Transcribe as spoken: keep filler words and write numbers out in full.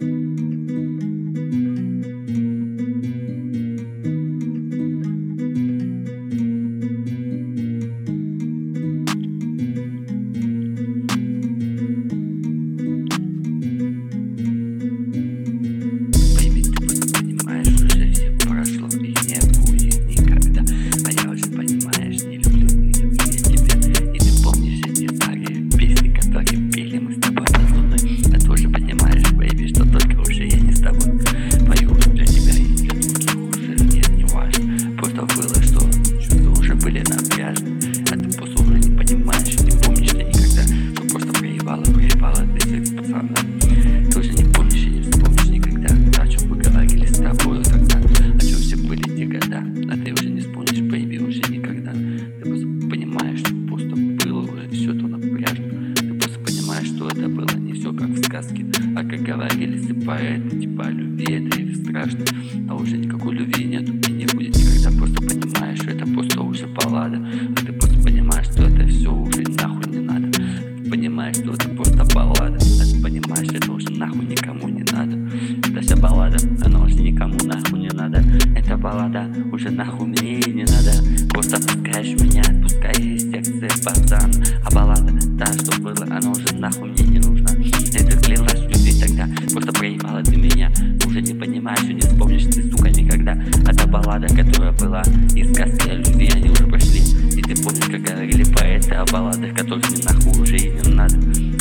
Baby, ты просто понимаешь, уже все прошло и не будет никогда. А я уже, понимаешь, не люблю, не люблю я тебя. И ты помнишь эти старые песни, которые пели мы с тобой под луной. А ты уже понимаешь, baby, что только уже я не с тобой. Пою для тебя и для других уже нет, не важно. Просто было, что чувства уже были напряжены. А ты просто уже не понимаешь, не помнишь ты никогда, что просто проебала, проебала ты секс пацана. Ты уже не помнишь и не вспомнишь никогда, о чем мы говорили с тобой тогда, о чем все были те года. А ты уже не вспомнишь, baby, уже никогда. Ты просто понимаешь, что просто было уже все то напряжно. Ты просто понимаешь, что это было не все как в сказке, а как говорили все поэты, типа любви это или страшно. А уже никакой любви нету и не будет никогда. Просто понимаешь, что это просто уже баллада. А ты просто понимаешь, что это все уже нахуй не надо. Ты понимаешь, что это просто баллада. А ты понимаешь, что это уже нахуй никому не надо. Эта вся баллада, она уже никому нахуй не надо. Эта баллада уже нахуй мне и не надо. Просто отпускаешь меня, отпускай из секции, пацан. А баллада, та, что было, она уже нахуй мне не нужна. Это клялась в любви тогда, просто проебала ты меня. Уже не понимаешь и не вспомнишь ты, сука, никогда. А та баллада, которая была из сказки о любви, они уже прошли. И ты помнишь, как говорили поэты о балладах, которых мне нахуй уже и не надо.